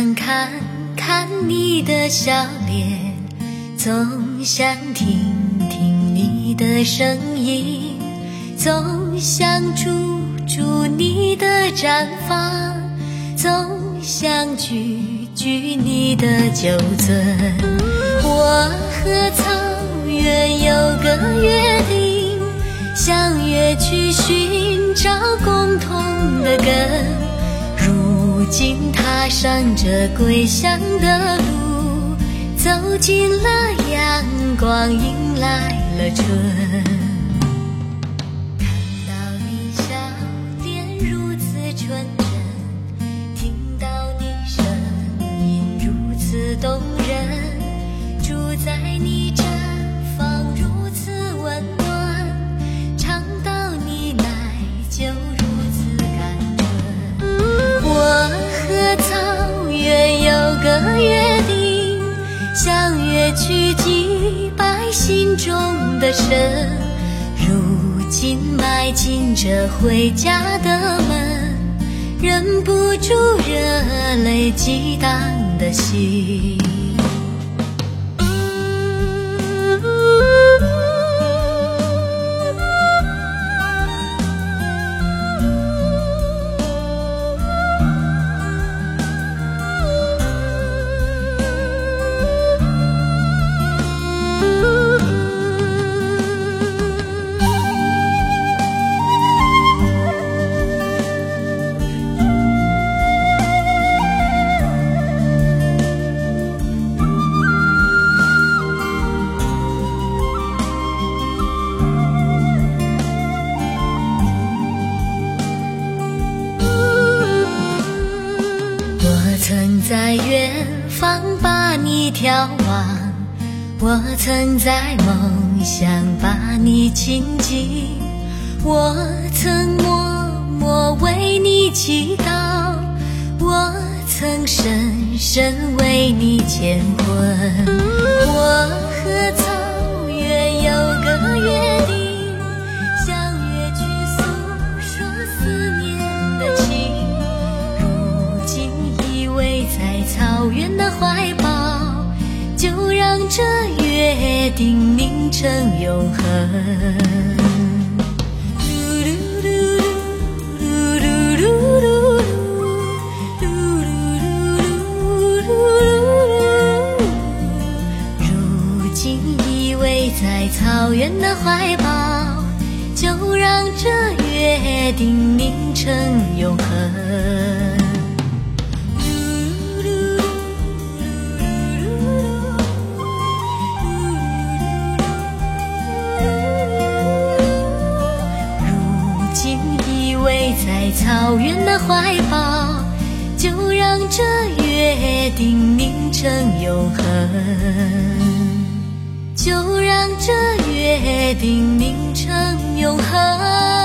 想看看你的笑脸，总想听听你的声音，总想驻驻你的毡房，总想句句你的酒樽。我和草原有个约定，相约去寻找共同的根，如今踏上这归乡的路，走进了阳光，迎来了春。看到你笑脸如此纯真，听到你声音如此动人，住在你毡房如此温暖，尝到你奶酒如此甘醇。我和草原有个约定，相约去祭拜心中的神，如今迈进这回家的门，忍不住热泪激荡的心。曾在远方把你眺望，我曾在梦想把你亲近，我曾默默为你祈祷，我曾深深为你牵魂。我和草原有个约定，相约去诉说思念的情，如今依偎在草原的怀抱，就让这约定凝成永恒。如今依偎在草原的怀抱，就让这约定凝成永恒。在草原的怀抱，就让这约定凝成永恒，就让这约定凝成永恒。